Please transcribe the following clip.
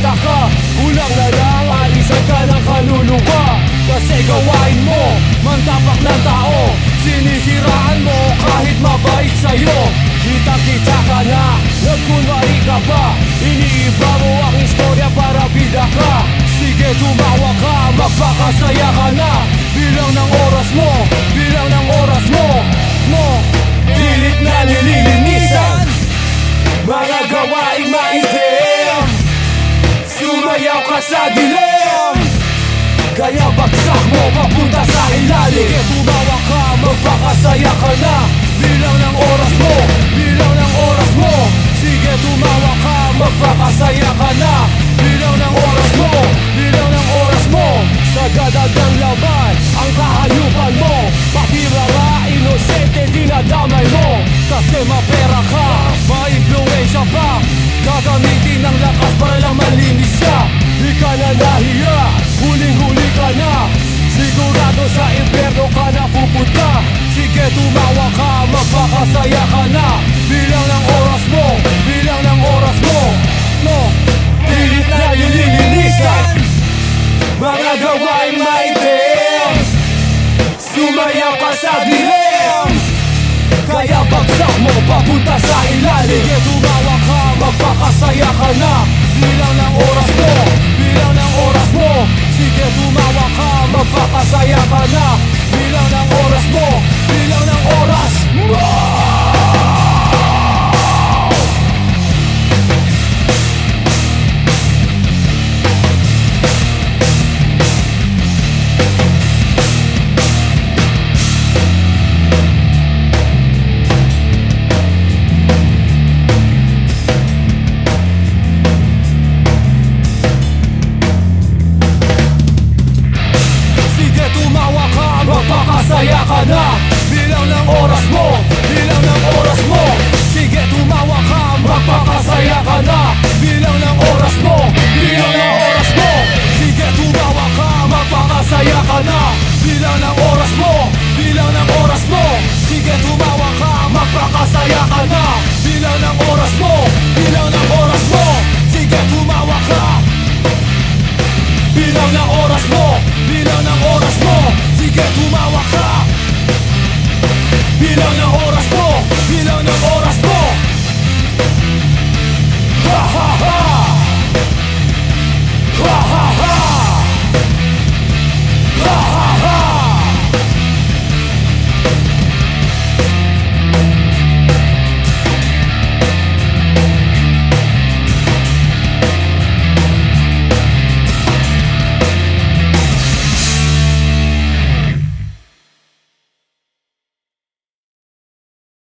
bida ka, kulang na lang alisan ka ng kaluluwa. Kasi gawain mo, mantapak ng tao, sinisiraan mo kahit mabait sa'yo. Kitang-kita ka na, nagkunwari ka pa, iniiba mo ang istorya para bida ka. Sige tumawa ka, magpakasaya ka na, bilang ng oras mo, bilang ng oras mo. Pilit na nililinisan mga gawaing maitim, sumayaw ka sa dilim, kaya bagsak mo papunta sa ilalim. Sige tumawa ka, magpakasaya ka na, bilang ng oras mo, bilang ng oras mo. Sige tumawa ka, magpakasaya ka na, bilang ng oras mo, bilang ng oras mo. Sa dadad ng laban, ang kahayupan mo, pati mga inosente dinadamay mo. Kasi mapera ka, ma-influensya pa, gagamitin ng lakas para lang malinis siya. Di ka na nahiya, huling-huli ka na, sigurado sa impyerno ka na pupunta. Sige tumawa ka, magpakasaya ka na, bilang ng oras mo, bilang ng oras mo. Pilit na nililinisan mga gawaing maitim, sumayaw ka sa dilim, kaya bagsak mo papunta sa ilalim. Sige tumawa ka, magpakasaya ka na, bilang ng oras mo, bilang ng oras mo. Sige tumawa ka, magpakasaya ka na, bilang ng oras mo, bilang ng oras mo. Magpakasaya ka na, bilang ng oras mo, bilang ng oras mo. Sige tumawa ka, magpakasaya ka na, bilang ng oras mo, bilang ng oras mo. Sige tumawa ka, magpakasaya ka na, bilang ng oras mo, bilang ng oras mo. Sige tumawa ka, magpakasaya ka na, bilang ng oras mo, bilang ng oras mo. Sige tumawa ka, bilang ng oras mo, bilang ng oras mo. Sige tumawa ka, bilang ng oras mo.